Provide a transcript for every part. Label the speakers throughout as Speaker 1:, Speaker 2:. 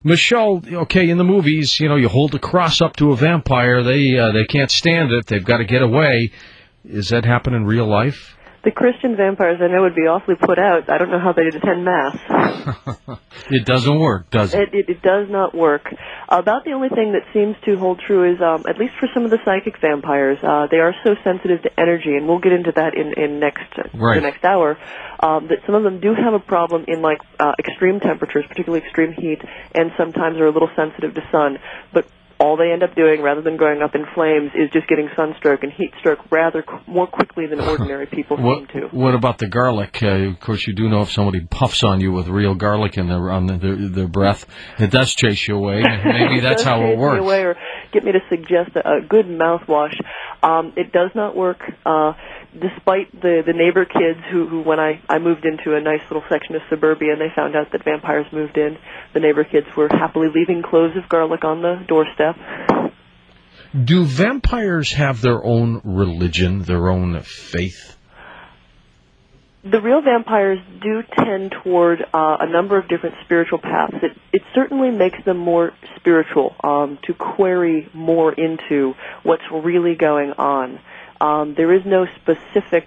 Speaker 1: Michelle, okay, in the movies, you hold a cross up to a vampire, they can't stand it, they've got to get away. Does that happen in real life?
Speaker 2: The Christian vampires I know would be awfully put out. I don't know how they'd attend Mass.
Speaker 1: It doesn't work, does it?
Speaker 2: It does not work. About the only thing that seems to hold true is, at least for some of the psychic vampires, they are so sensitive to energy, and we'll get into that in the next hour, that some of them do have a problem in extreme temperatures, particularly extreme heat, and sometimes are a little sensitive to sun. But all they end up doing, rather than going up in flames, is just getting sunstroke and heat stroke more quickly than ordinary people seem to.
Speaker 1: What about the garlic? Of course, you do know if somebody puffs on you with real garlic in their breath, it does chase you away. Maybe that's how it works.
Speaker 2: Me away or get me to suggest a good mouthwash. It does not work. Despite the neighbor kids who when I moved into a nice little section of suburbia and they found out that vampires moved in, the neighbor kids were happily leaving cloves of garlic on the doorstep.
Speaker 1: Do vampires have their own religion, their own faith?
Speaker 2: The real vampires do tend toward a number of different spiritual paths. It certainly makes them more spiritual, to query more into what's really going on. There is no specific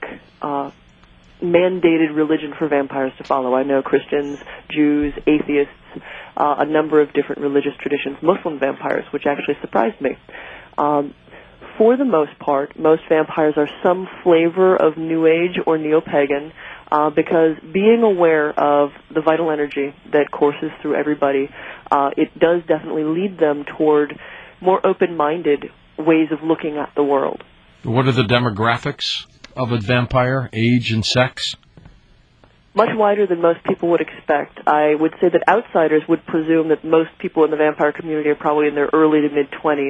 Speaker 2: mandated religion for vampires to follow. I know Christians, Jews, atheists, a number of different religious traditions, Muslim vampires, which actually surprised me. For the most part, most vampires are some flavor of New Age or neo-pagan, because being aware of the vital energy that courses through everybody, it does definitely lead them toward more open-minded ways of looking at the world.
Speaker 1: What are the demographics of a vampire, age and sex?
Speaker 2: Much wider than most people would expect. I would say that outsiders would presume that most people in the vampire community are probably in their early to mid-20s.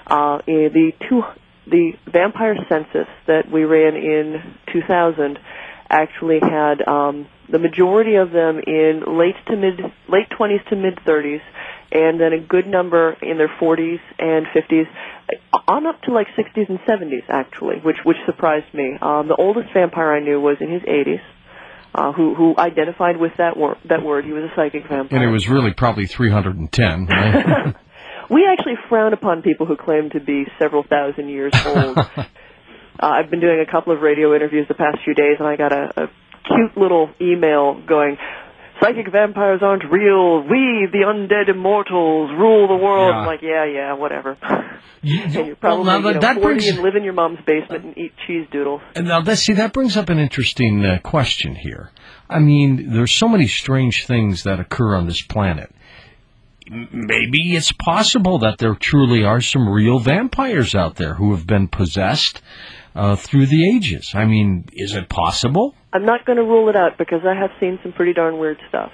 Speaker 2: The vampire census that we ran in 2000 actually had the majority of them in late 20s to mid-30s, and then a good number in their 40s and 50s, on up to 60s and 70s actually, which surprised me. The oldest vampire I knew was in his 80s. Who identified with that word. He was a psychic vampire.
Speaker 1: And it was really probably 310, right?
Speaker 2: We actually frown upon people who claim to be several thousand years old. I've been doing a couple of radio interviews the past few days, and I got a cute little email going, "Psychic vampires aren't real. We, the undead immortals, rule the world." Yeah. I'm like, yeah, whatever. And you're probably 40 and live in your mom's basement and eat cheese doodles.
Speaker 1: And now, that brings up an interesting question here. I mean, there's so many strange things that occur on this planet. Maybe it's possible that there truly are some real vampires out there who have been possessed through the ages. I mean, is it possible?
Speaker 2: I'm not going to rule it out because I have seen some pretty darn weird stuff.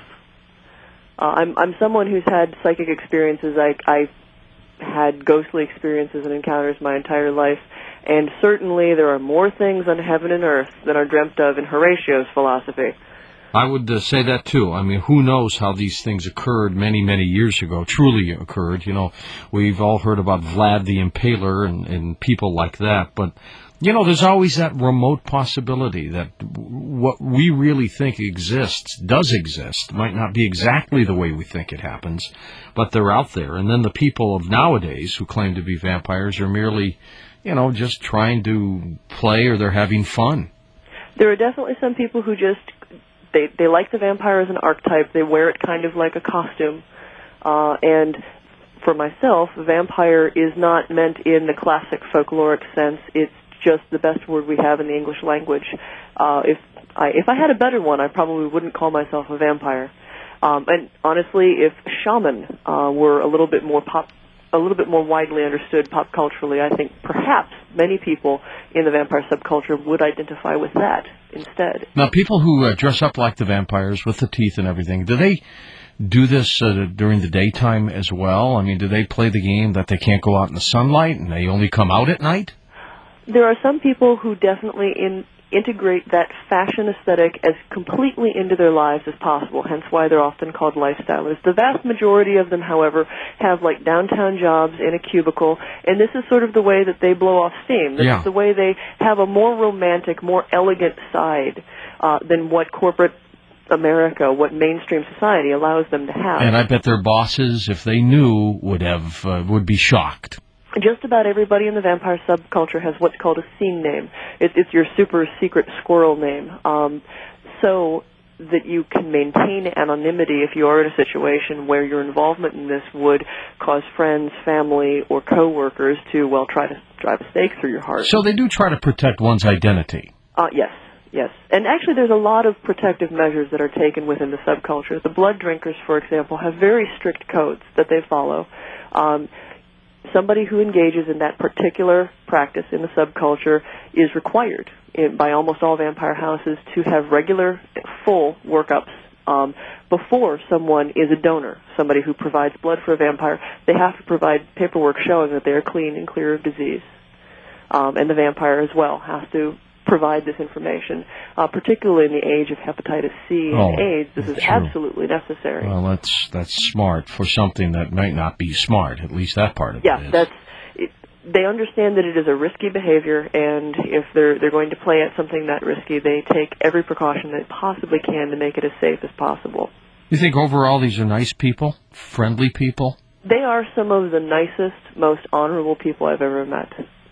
Speaker 2: I'm someone who's had psychic experiences. I had ghostly experiences and encounters my entire life, and certainly there are more things on heaven and earth than are dreamt of in Horatio's philosophy.
Speaker 1: I would say that, too. I mean, who knows how these things occurred many, many years ago, truly occurred. We've all heard about Vlad the Impaler and people like that, but there's always that remote possibility that what we really think exists does exist. It might not be exactly the way we think it happens, but they're out there. And then the people of nowadays who claim to be vampires are merely, just trying to play, or they're having fun.
Speaker 2: There are definitely some people who just, they like the vampire as an archetype. They wear it kind of like a costume. And for myself, vampire is not meant in the classic folkloric sense. It's just the best word we have in the English language. If I had a better one, I probably wouldn't call myself a vampire. And honestly, if shaman were a little bit more widely understood pop culturally, I think perhaps many people in the vampire subculture would identify with that instead.
Speaker 1: Now, people who dress up like the vampires with the teeth and everything, do they do this during the daytime as well? I mean, do they play the game that they can't go out in the sunlight and they only come out at night?
Speaker 2: There are some people who definitely integrate that fashion aesthetic as completely into their lives as possible, hence why they're often called lifestylers. The vast majority of them, however, have downtown jobs in a cubicle, and this is sort of the way that they blow off steam. This is the way they have a more romantic, more elegant side than what corporate America, what mainstream society allows them to have.
Speaker 1: And I bet their bosses, if they knew, would be shocked.
Speaker 2: Just about everybody in the vampire subculture has what's called a scene name. It's your super secret squirrel name. So that you can maintain anonymity if you are in a situation where your involvement in this would cause friends, family, or coworkers to, well, try to drive a stake through your heart.
Speaker 1: So they do try to protect one's identity.
Speaker 2: Yes. And actually there's a lot of protective measures that are taken within the subculture. The blood drinkers, for example, have very strict codes that they follow. Somebody who engages in that particular practice in the subculture is required by almost all vampire houses to have regular, full workups before someone is a donor, somebody who provides blood for a vampire. They have to provide paperwork showing that they are clean and clear of disease. And the vampire as well has to provide this information, particularly in the age of hepatitis C and AIDS. This is absolutely necessary.
Speaker 1: Well, that's smart for something that might not be smart. At least that part of it is.
Speaker 2: They understand that it is a risky behavior, and if they're going to play at something that risky, they take every precaution they possibly can to make it as safe as possible.
Speaker 1: You think overall these are nice people, friendly people?
Speaker 2: They are some of the nicest, most honorable people I've ever met.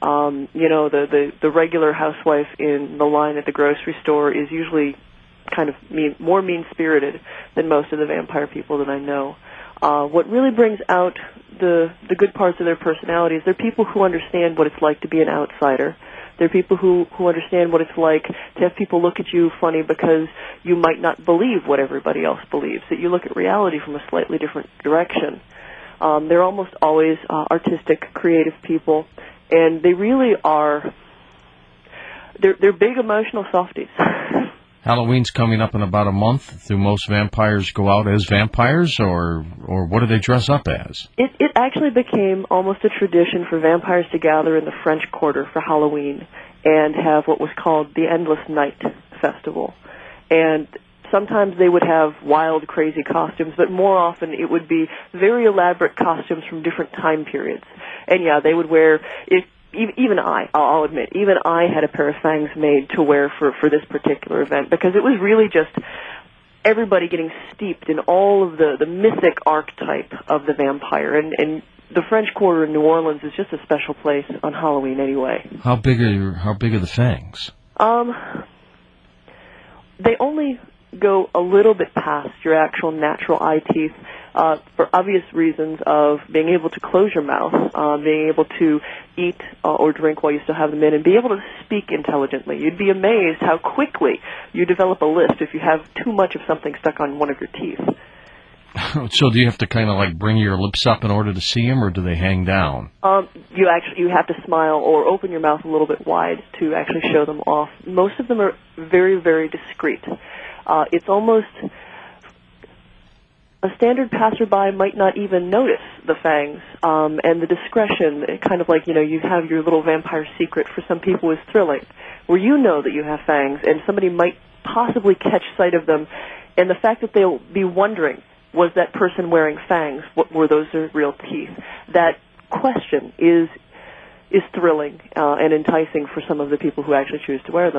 Speaker 2: The regular housewife in the line at the grocery store is usually kind of more mean-spirited than most of the vampire people that I know. What really brings out the good parts of their personalities, they're people who understand what it's like to be an outsider. They're people who understand what it's like to have people look at you funny because you might not believe what everybody else believes, that you look at reality from a slightly different direction. They're almost always artistic, creative people. And they really are, they're big emotional softies.
Speaker 1: Halloween's coming up in about a month. Do most vampires go out as vampires, or what do they dress up as?
Speaker 2: It actually became almost a tradition for vampires to gather in the French Quarter for Halloween and have what was called the Endless Night Festival. And sometimes they would have wild, crazy costumes, but more often it would be very elaborate costumes from different time periods. And yeah, they would wear, I'll admit, even I had a pair of fangs made to wear for this particular event, because it was really just everybody getting steeped in all of the mythic archetype of the vampire. And the French Quarter in New Orleans is just a special place on Halloween anyway.
Speaker 1: How big are the fangs?
Speaker 2: They only go a little bit past your actual natural eye teeth for obvious reasons of being able to close your mouth, being able to eat or drink while you still have them in, and be able to speak intelligently. You'd be amazed how quickly you develop a lisp if you have too much of something stuck on one of your teeth.
Speaker 1: So do you have to kind of like bring your lips up in order to see them, or do they hang down?
Speaker 2: You have to smile or open your mouth a little bit wide to actually show them off. Most of them are very, very discreet. It's almost a standard passerby might not even notice the fangs, and the discretion, kind of like, you have your little vampire secret for some people is thrilling, where you know that you have fangs and somebody might possibly catch sight of them, and the fact that they'll be wondering, was that person wearing fangs? What were those their real teeth? That question is thrilling and enticing for some of the people who actually choose to wear them.